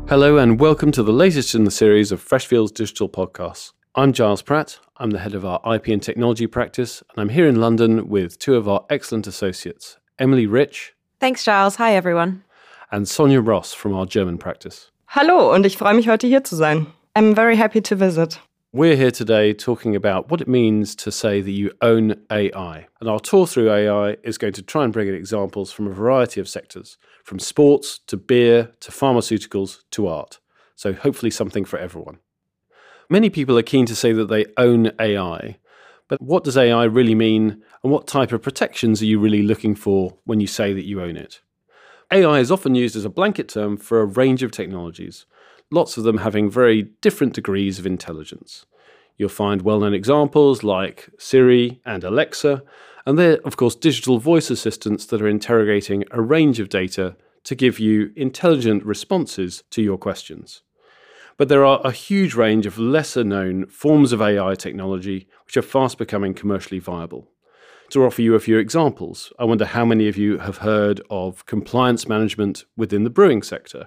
Hello and welcome to the latest in the series of Freshfields Digital Podcasts. I'm Giles Pratt, I'm the head of our IP and technology practice, and I'm here in London with two of our excellent associates, Emily Rich. Thanks, Giles. Hi, everyone. And Sonia Ross from our German practice. Hallo und ich freue mich, heute hier zu sein. I'm very happy to visit. We're here today talking about what it means to say that you own AI. And our tour through AI is going to try and bring in examples from a variety of sectors, from sports to beer to pharmaceuticals to art. So hopefully something for everyone. Many people are keen to say that they own AI, but what does AI really mean and what type of protections are you really looking for when you say that you own it? AI is often used as a blanket term for a range of technologies, lots of them having very different degrees of intelligence. You'll find well-known examples like Siri and Alexa, and they're, of course, digital voice assistants that are interrogating a range of data to give you intelligent responses to your questions. But there are a huge range of lesser-known forms of AI technology which are fast becoming commercially viable. To offer you a few examples, I wonder how many of you have heard of compliance management within the brewing sector.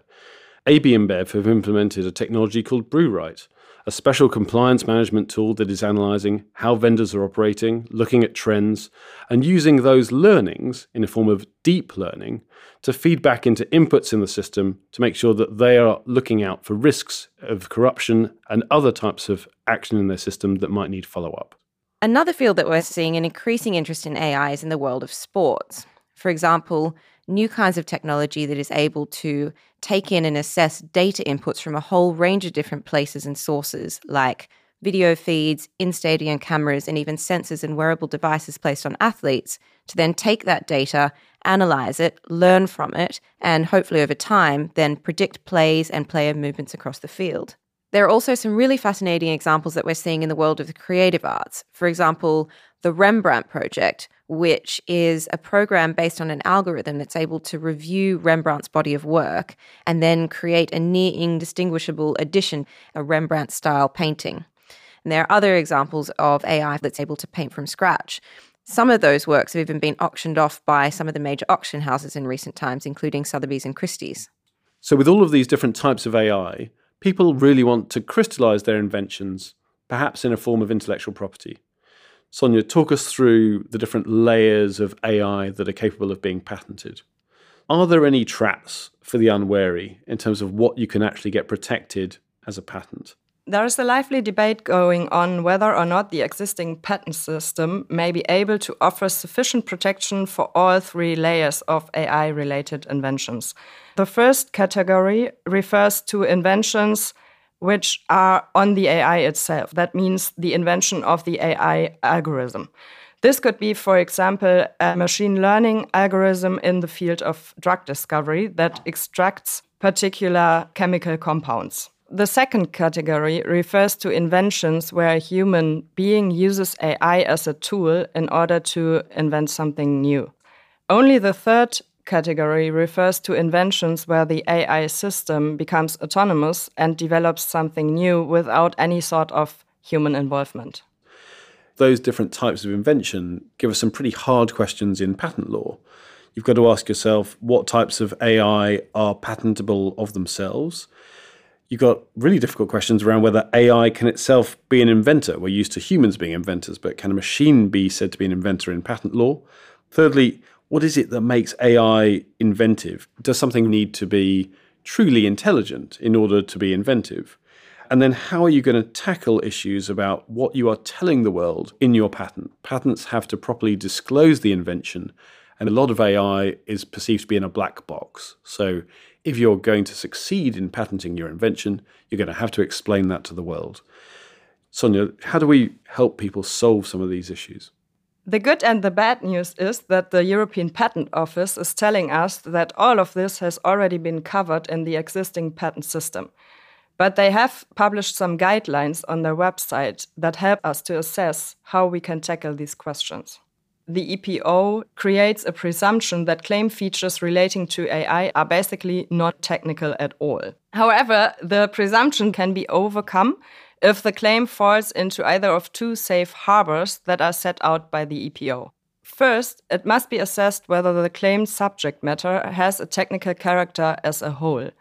AB InBev have implemented a technology called BrewRight, a special compliance management tool that is analysing how vendors are operating, looking at trends, and using those learnings in a form of deep learning to feed back into inputs in the system to make sure that they are looking out for risks of corruption and other types of action in their system that might need follow-up. Another field that we're seeing an increasing interest in AI is in the world of sports. For example, new kinds of technology that is able to take in and assess data inputs from a whole range of different places and sources, like video feeds, in-stadium cameras, and even sensors and wearable devices placed on athletes, to then take that data, analyze it, learn from it, and hopefully over time, then predict plays and player movements across the field. There are also some really fascinating examples that we're seeing in the world of the creative arts. For example, the Rembrandt Project, which is a program based on an algorithm that's able to review Rembrandt's body of work and then create a near indistinguishable edition, a Rembrandt-style painting. And there are other examples of AI that's able to paint from scratch. Some of those works have even been auctioned off by some of the major auction houses in recent times, including Sotheby's and Christie's. So with all of these different types of AI, people really want to crystallize their inventions, perhaps in a form of intellectual property. Sonia, talk us through the different layers of AI that are capable of being patented. Are there any traps for the unwary in terms of what you can actually get protected as a patent? There is a lively debate going on whether or not the existing patent system may be able to offer sufficient protection for all three layers of AI-related inventions. The first category refers to inventions which are on the AI itself. That means the invention of the AI algorithm. This could be, for example, a machine learning algorithm in the field of drug discovery that extracts particular chemical compounds. The second category refers to inventions where a human being uses AI as a tool in order to invent something new. Only the third category refers to inventions where the AI system becomes autonomous and develops something new without any sort of human involvement. Those different types of invention give us some pretty hard questions in patent law. You've got to ask yourself what types of AI are patentable of themselves. You've got really difficult questions around whether AI can itself be an inventor. We're used to humans being inventors, but can a machine be said to be an inventor in patent law? Thirdly, what is it that makes AI inventive? Does something need to be truly intelligent in order to be inventive? And then how are you going to tackle issues about what you are telling the world in your patent? Patents have to properly disclose the invention, and a lot of AI is perceived to be in a black box. So if you're going to succeed in patenting your invention, you're going to have to explain that to the world. Sonia, how do we help people solve some of these issues? The good and the bad news is that the European Patent Office is telling us that all of this has already been covered in the existing patent system. But they have published some guidelines on their website that help us to assess how we can tackle these questions. The EPO creates a presumption that claim features relating to AI are basically not technical at all. However, the presumption can be overcome if the claim falls into either of two safe harbors that are set out by the EPO. First, it must be assessed whether the claimed subject matter has a technical character as a whole.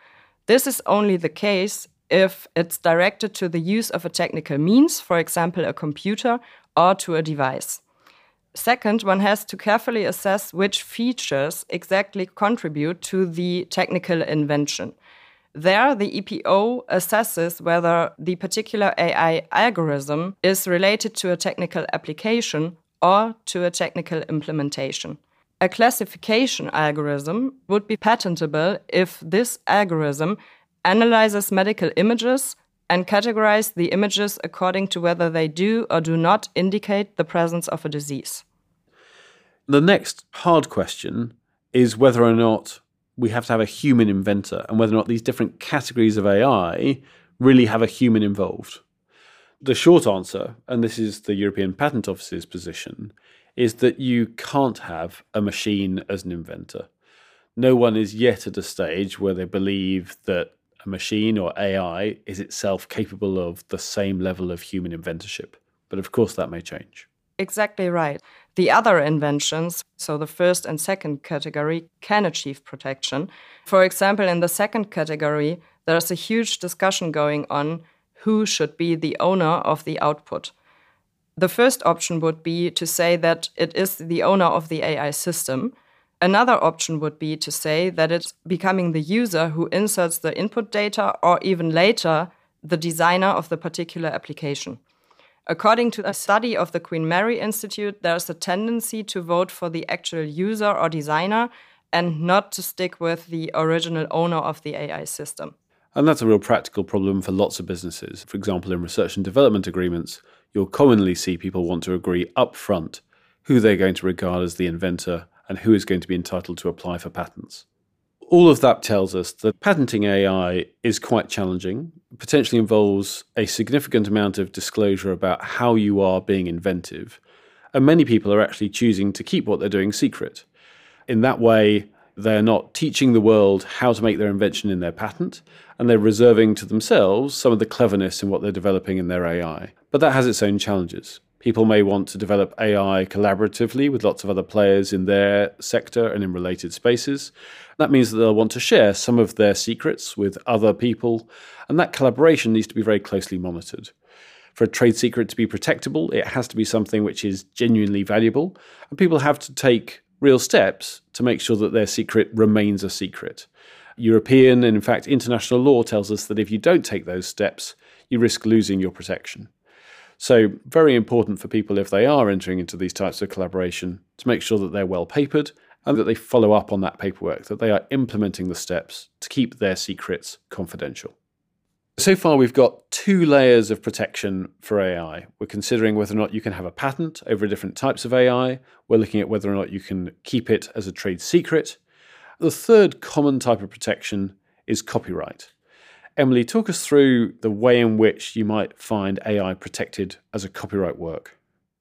This is only the case if it's directed to the use of a technical means, for example, a computer, or to a device. Second, one has to carefully assess which features exactly contribute to the technical invention. There, the EPO assesses whether the particular AI algorithm is related to a technical application or to a technical implementation. A classification algorithm would be patentable if this algorithm analyzes medical images and categorizes the images according to whether they do or do not indicate the presence of a disease. The next hard question is whether or not we have to have a human inventor and whether or not these different categories of AI really have a human involved. The short answer, and this is the European Patent Office's position, is that you can't have a machine as an inventor. No one is yet at a stage where they believe that a machine or AI is itself capable of the same level of human inventorship. But of course that may change. Exactly right. The other inventions, so the first and second category, can achieve protection. For example, in the second category, there's a huge discussion going on who should be the owner of the output. The first option would be to say that it is the owner of the AI system. Another option would be to say that it's becoming the user who inserts the input data, or even later, the designer of the particular application. According to a study of the Queen Mary Institute, there's a tendency to vote for the actual user or designer and not to stick with the original owner of the AI system. And that's a real practical problem for lots of businesses. For example, in research and development agreements, you'll commonly see people want to agree up front who they're going to regard as the inventor and who is going to be entitled to apply for patents. All of that tells us that patenting AI is quite challenging, potentially involves a significant amount of disclosure about how you are being inventive, and many people are actually choosing to keep what they're doing secret. In that way, they're not teaching the world how to make their invention in their patent, and they're reserving to themselves some of the cleverness in what they're developing in their AI. But that has its own challenges. People may want to develop AI collaboratively with lots of other players in their sector and in related spaces. That means that they'll want to share some of their secrets with other people, and that collaboration needs to be very closely monitored. For a trade secret to be protectable, it has to be something which is genuinely valuable, and people have to take real steps to make sure that their secret remains a secret. European and, in fact, international law tells us that if you don't take those steps, you risk losing your protection. So very important for people, if they are entering into these types of collaboration, to make sure that they're well papered and that they follow up on that paperwork, that they are implementing the steps to keep their secrets confidential. So far, we've got 2 layers of protection for AI. We're considering whether or not you can have a patent over different types of AI. We're looking at whether or not you can keep it as a trade secret. The third common type of protection is copyright. Emily, talk us through the way in which you might find AI protected as a copyright work.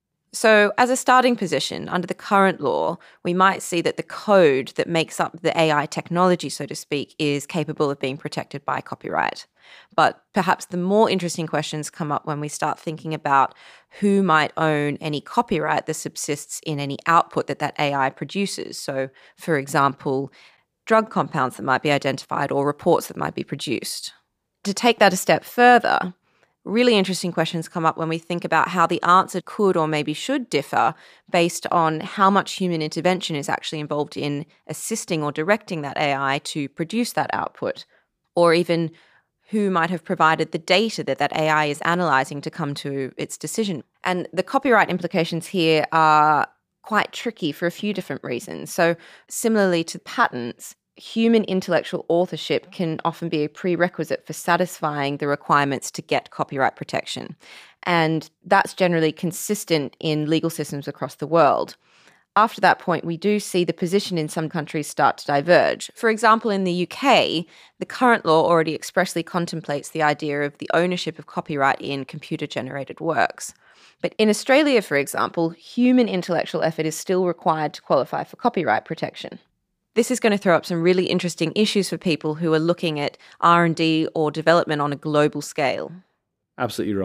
So as a starting position, under the current law, we might see that the code that makes up the AI technology, so to speak, is capable of being protected by copyright. But perhaps the more interesting questions come up when we start thinking about who might own any copyright that subsists in any output that AI produces. So, for example, drug compounds that might be identified or reports that might be produced. To take that a step further, really interesting questions come up when we think about how the answer could or maybe should differ based on how much human intervention is actually involved in assisting or directing that AI to produce that output, or even who might have provided the data that AI is analyzing to come to its decision. And the copyright implications here are quite tricky for a few different reasons. So similarly to patents, human intellectual authorship can often be a prerequisite for satisfying the requirements to get copyright protection. And that's generally consistent in legal systems across the world. After that point, we do see the position in some countries start to diverge. For example, in the UK, the current law already expressly contemplates the idea of the ownership of copyright in computer-generated works. But in Australia, for example, human intellectual effort is still required to qualify for copyright protection. This is going to throw up some really interesting issues for people who are looking at R&D or development on a global scale. Absolutely right.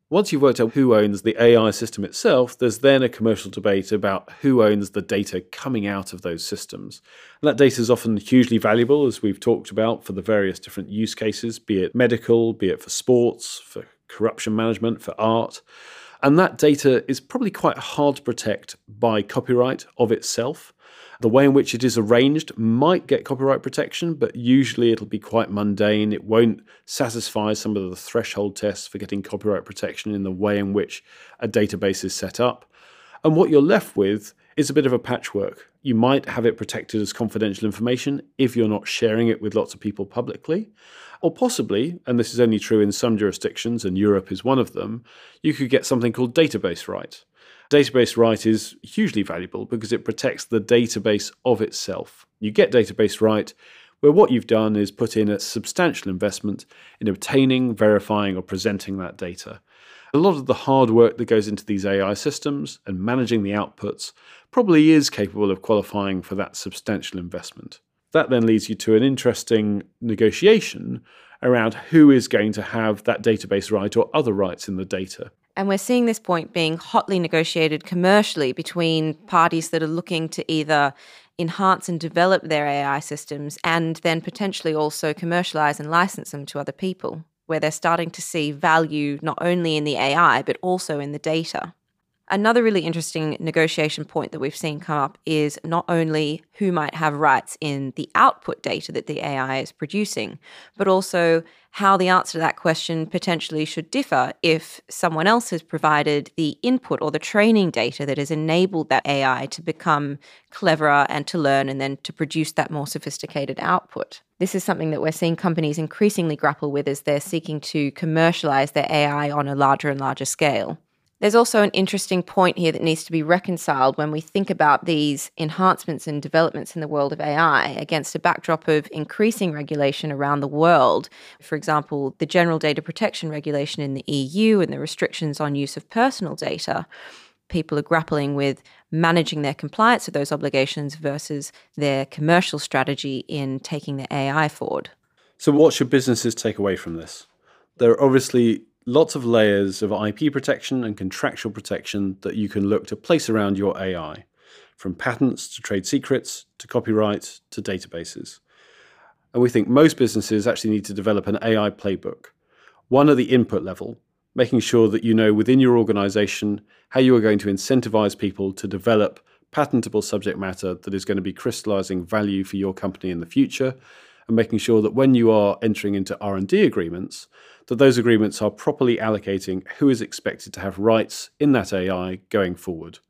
Once you've worked out who owns the AI system itself, there's then a commercial debate about who owns the data coming out of those systems. And that data is often hugely valuable, as we've talked about, for the various different use cases, be it medical, be it for sports, for corruption management, for art. And that data is probably quite hard to protect by copyright of itself. The way in which it is arranged might get copyright protection, but usually it'll be quite mundane. It won't satisfy some of the threshold tests for getting copyright protection in the way in which a database is set up. And what you're left with is a bit of a patchwork. You might have it protected as confidential information if you're not sharing it with lots of people publicly. Or possibly, and this is only true in some jurisdictions, and Europe is one of them, you could get something called database right. Database right is hugely valuable because it protects the database of itself. You get database right where what you've done is put in a substantial investment in obtaining, verifying, or presenting that data. A lot of the hard work that goes into these AI systems and managing the outputs probably is capable of qualifying for that substantial investment. That then leads you to an interesting negotiation around who is going to have that database right or other rights in the data. And we're seeing this point being hotly negotiated commercially between parties that are looking to either enhance and develop their AI systems and then potentially also commercialize and license them to other people, where they're starting to see value not only in the AI, but also in the data. Another really interesting negotiation point that we've seen come up is not only who might have rights in the output data that the AI is producing, but also how the answer to that question potentially should differ if someone else has provided the input or the training data that has enabled that AI to become cleverer and to learn and then to produce that more sophisticated output. This is something that we're seeing companies increasingly grapple with as they're seeking to commercialize their AI on a larger and larger scale. There's also an interesting point here that needs to be reconciled when we think about these enhancements and developments in the world of AI against a backdrop of increasing regulation around the world. For example, the General Data Protection Regulation in the EU and the restrictions on use of personal data. People are grappling with managing their compliance with those obligations versus their commercial strategy in taking the AI forward. So what should businesses take away from this? There are obviously lots of layers of IP protection and contractual protection that you can look to place around your AI, from patents to trade secrets to copyright to databases. And we think most businesses actually need to develop an AI playbook, one at the input level, making sure that you know within your organization how you are going to incentivize people to develop patentable subject matter that is going to be crystallizing value for your company in the future, and making sure that when you are entering into R&D agreements, that those agreements are properly allocating who is expected to have rights in that AI going forward.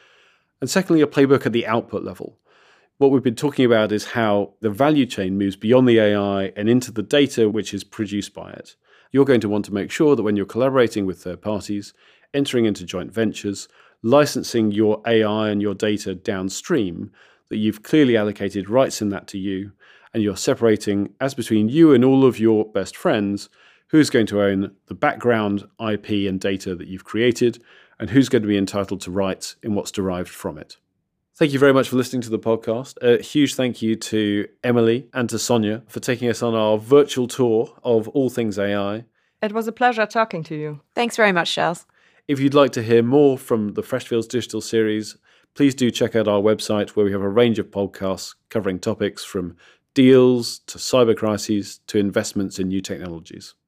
And secondly, a playbook at the output level. What we've been talking about is how the value chain moves beyond the AI and into the data which is produced by it. You're going to want to make sure that when you're collaborating with third parties, entering into joint ventures, licensing your AI and your data downstream, that you've clearly allocated rights in that to you, and you're separating, as between you and all of your best friends, who's going to own the background IP and data that you've created, and who's going to be entitled to rights in what's derived from it. Thank you very much for listening to the podcast. A huge thank you to Emily and to Sonia for taking us on our virtual tour of all things AI. It was a pleasure talking to you. Thanks very much, Charles. If you'd like to hear more from the Freshfields Digital series, please do check out our website where we have a range of podcasts covering topics from deals to cyber crises to investments in new technologies.